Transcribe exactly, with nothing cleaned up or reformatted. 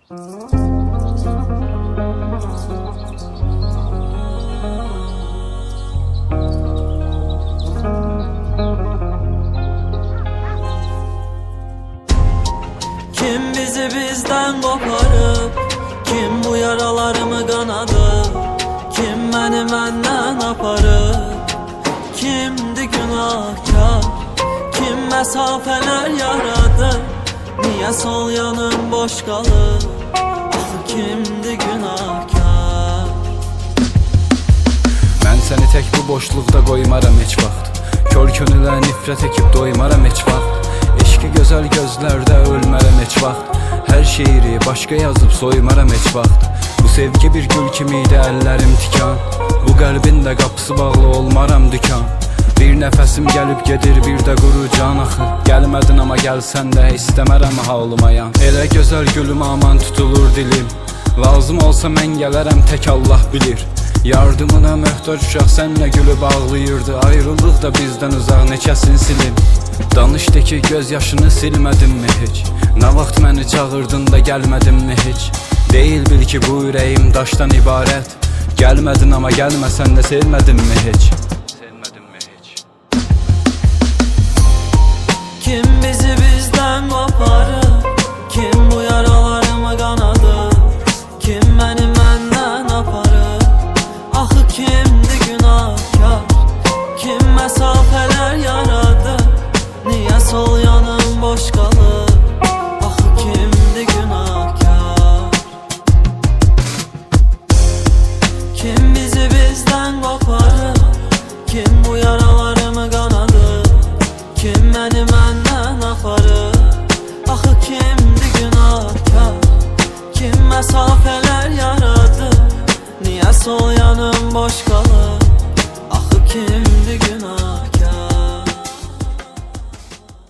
Kim bizi bizden koparıp, kim bu yaralarımı kanadı, kim beni benden aparıp, kimdi günahkar, kim mesafeler yaradı, niye sol yanım boş kalır, ah kimdi günahkar. Mən səni tək bu boşluqda qoymaram heç vaxt, kör könülə nifrət ekib doymaram heç vaxt, eşki gözəl gözlərdə ölmərəm heç vaxt, hər şeiri başqa yazıb soymaram heç vaxt. Bu sevgi bir gül kimiydi, əllərim tikan, bu qəlbin də qapısı bağlı olmaram dükan. Bir nəfəsim gəlib gedir, bir də quru can axı, gəlmədin amma gəlsən də istəmərəm halımayan. Elə gözəl gülüm aman tutulur dilim, lazım olsa mən gələrəm tək Allah bilir. Yardımına möhtac uşaq sənlə gülüb ağlayırdı, ayrılıq da bizdən uzaq neçəsin silim. Danış de ki göz yaşını silmədin mi heç, nə vaxt məni çağırdın da gəlmədin mi heç. Deyil bil ki bu ürəyim daşdan ibarət, gəlmədin amma gəlməsən də sevmədin mi heç. Kim bizi bizden koparır, kim bu yaralarımı kanadı, kim beni benden aparır, ahı kimdi günahkar, kim mesafeler yaradı, niye sol yanım boş kalır, ahı kimdi günahkar. Kim bizi bizden koparır, kim bu yaralarımı kanadı, kim beni benden aparır, ahı kimdi günahkar, kim mesafeler yaradı, niye sol yanım boş kalır.